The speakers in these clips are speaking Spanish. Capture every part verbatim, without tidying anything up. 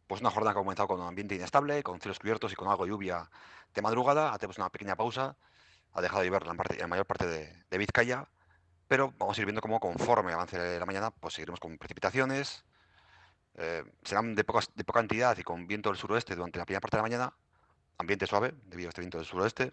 Pues una jornada que ha comenzado con un ambiente inestable, con cielos cubiertos y con algo de lluvia de madrugada. Hacemos una pequeña pausa. Ha dejado de llover la, parte- la mayor parte de, de Vizcaya, pero vamos a ir viendo cómo conforme avance la mañana, pues seguiremos con precipitaciones. Eh, serán de, pocas- de poca cantidad y con viento del suroeste durante la primera parte de la mañana. Ambiente suave, debido a este viento del suroeste.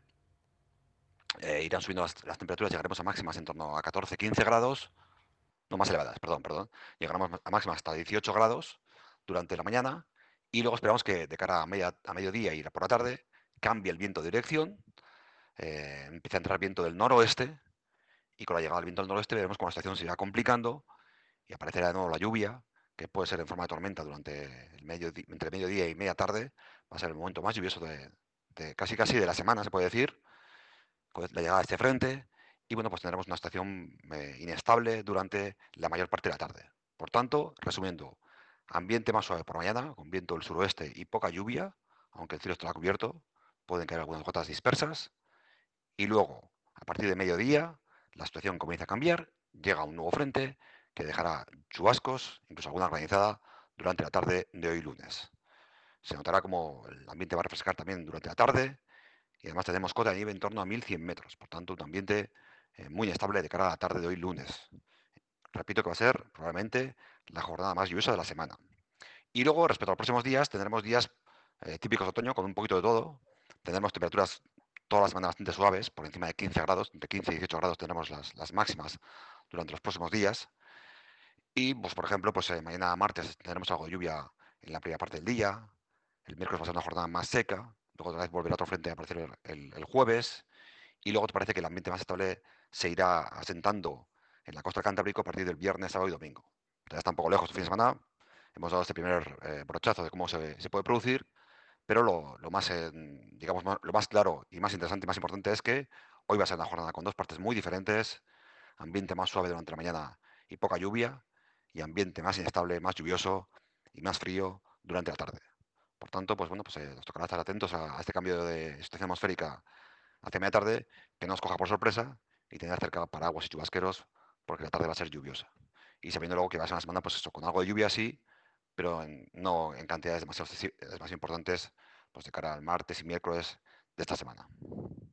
Eh, irán subiendo las, las temperaturas, llegaremos a máximas en torno a catorce quince grados. No, más elevadas, perdón, perdón. Llegaremos a máximas hasta dieciocho grados durante la mañana y luego esperamos que de cara a, media, a mediodía y por la tarde cambie el viento de dirección, eh, empiece a entrar viento del noroeste y con la llegada del viento del noroeste veremos cómo la situación se irá complicando y aparecerá de nuevo la lluvia, que puede ser en forma de tormenta durante el medio, entre mediodía y media tarde. Va a ser el momento más lluvioso de, de casi casi de la semana, se puede decir, con la llegada de este frente. Y bueno, pues tendremos una estación eh, inestable durante la mayor parte de la tarde. Por tanto, resumiendo, ambiente más suave por mañana, con viento del suroeste y poca lluvia, aunque el cielo estará cubierto, pueden caer algunas gotas dispersas. Y luego, a partir de mediodía, la situación comienza a cambiar, llega un nuevo frente que dejará chubascos, incluso alguna granizada, durante la tarde de hoy lunes. Se notará como el ambiente va a refrescar también durante la tarde, y además tenemos cota de nieve en torno a mil cien metros, por tanto, un ambiente eh, muy inestable de cara a la tarde de hoy lunes. Repito que va a ser probablemente la jornada más lluviosa de la semana. Y luego, respecto a los próximos días, tendremos días eh, típicos de otoño con un poquito de todo. Tendremos temperaturas toda la semana bastante suaves, por encima de quince grados, entre quince y dieciocho grados tendremos las, las máximas durante los próximos días. Y, pues, por ejemplo, pues eh, mañana martes tendremos algo de lluvia en la primera parte del día. El miércoles va a ser una jornada más seca. Luego otra vez volverá otro frente a aparecer el, el- el jueves. Y luego te parece que el ambiente más estable se irá asentando en la costa del Cantábrico a partir del viernes, sábado y domingo. Ya está un poco lejos el fin de semana. Hemos dado este primer eh, brochazo de cómo se, se puede producir, pero lo, lo más, eh, digamos, más- lo más claro y más interesante y más importante es que hoy va a ser una jornada con dos partes muy diferentes, ambiente más suave durante la mañana y poca lluvia, y ambiente más inestable, más lluvioso y más frío durante la tarde. Por tanto, pues bueno, pues eh, nos tocará estar atentos a, a este cambio de situación atmosférica hacia media tarde, que no nos coja por sorpresa y tener cerca paraguas y chubasqueros, porque la tarde va a ser lluviosa. Y sabiendo luego que va a ser una semana, pues eso, con algo de lluvia sí, pero en- no en cantidades demasiado, excesi- demasiado importantes, pues de cara al martes y miércoles de esta semana.